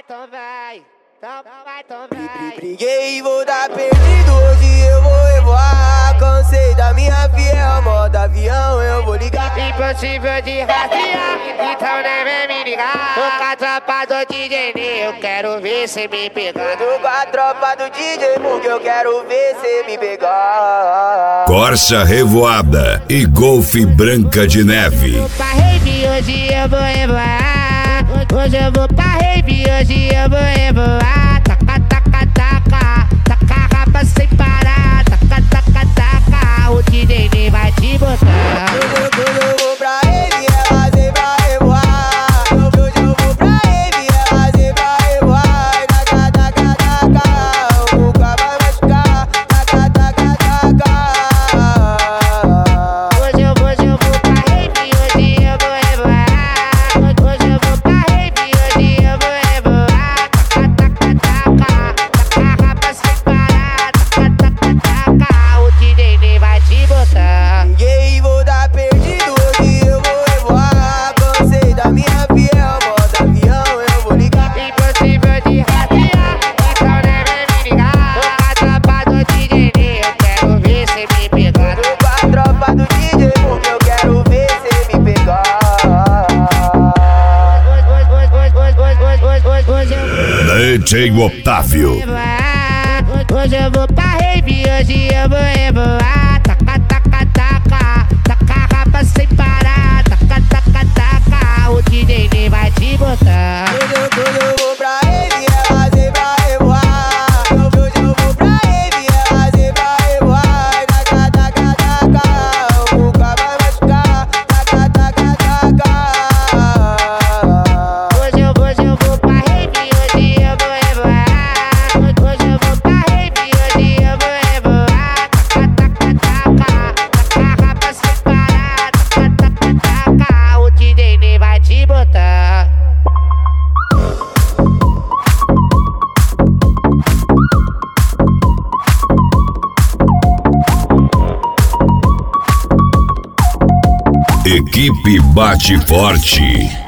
então vai. Briguei e vou dar perdido, hoje eu vou revoar. Cansei da minha fiel, modo avião eu vou ligar. Impossível de rastrear, então nem vem me ligar. Tô com a tropa do DJ Ney, eu quero ver cê me pegar. Tô com a tropa do DJ Mug, eu quero ver cê me pegar. Corsa Revoada e Golfe Branca de Neve. Vou pra rave, hoje eu vou revoar. Hoje eu vou pra rave, hoje eu vou revoar. Taca, taca, taca, taca rapa sem parar. Taca, taca, taca, o DJ Ney vai te botar. Hoje eu vou pra rave, ela sempre vai revoar. Hoje eu vou pra rave, ela sempre vai revoar. Taca, taca, taca, o Muca vai machucar. Taca, taca, taca. Hoje eu vou pra rave, hoje eu vou revoar. Hoje eu vou pra rave, hoje eu vou revoar. Taca, taca, taca, taca rapa sem parar. Taca, taca, taca, o DJ Ney vai te botar. Ninguém vou dar perdido, hoje eu vou revoar. Cansei da minha fiel, modo avião eu vou ligar. Impossível de rastrear, então nem vem me ligar. Tô com a tropa do DJ Ney, eu quero ver cê me pegar. Tô com a tropa do DJ Mug, eu quero ver cê me pegar. DJ Otávio. Hoje eu vou pra rave, hoje eu vou revoar. Taca, taca, taca, taca rapa sem parar. Taca, taca, taca, o DJ Ney vai te botar. Hoje eu vou pra rave, ela sempre vai revoar. Hoje eu vou pra rave, ela sempre vai revoar. Taca, taca, taca, o Muca vai machucar. Taca, taca, taca. Hoje eu vou pra rave, hoje eu vou revoar. Hoje eu vou pra rave, hoje eu vou revoar. Taca, taca, taca, taca rapa sem parar. Taca, taca, taca, o DJ Ney vai te botar. Equipe Bate Forte.